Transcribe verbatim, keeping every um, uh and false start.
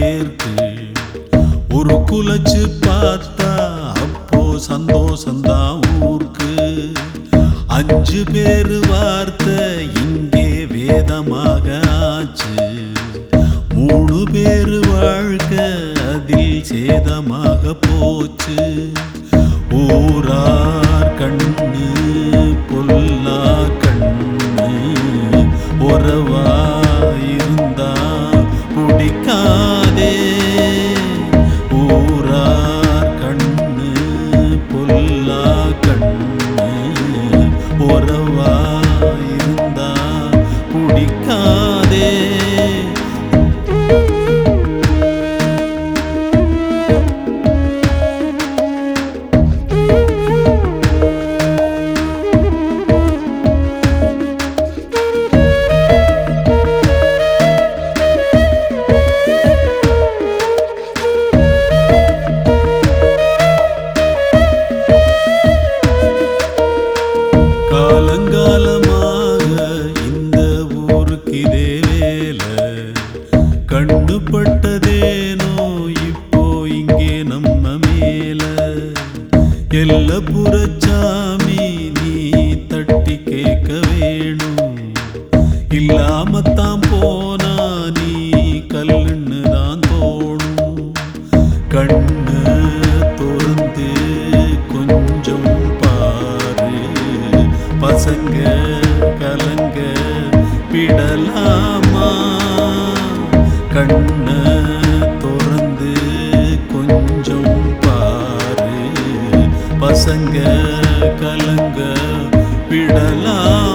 பேருக்கு ஒரு குலச்சு பார்த்தா அப்போ சந்தோஷந்தான் ஊருக்கு. அஞ்சு பேரு வார்த்தை இங்கே வேதமாக ஆச்சு. மூணு பேரு வாழ்க்கை அதில் சேதமாக போச்சு. ஊரார் கண்ணு பொல்லா கண்ணு உறவா இருந்தா பிடிக்காதே. ஊரார் கண்ணு பொல்லா கண்ணு உறவா இருந்தா பிடிக்காதே. காலங்காலமாக இந்த ஊருக்கு இதே வேலை. கண்டுபட்டதேனோ இப்போ இங்கே நம்ம மேல. எல்லப்புறச்சாமி நீ தட்டி கேட்க வேணும். இல்லாமத்தான் போனா நீ கல்லுன்னு தான் தோணும். கண்ணு திறந்து கொஞ்சம் பாரு. பசங்க கலங்க விடலாமா? கண்ண திறந்து கொஞ்சம் பாரு. பசங்க கலங்க விடலாமா?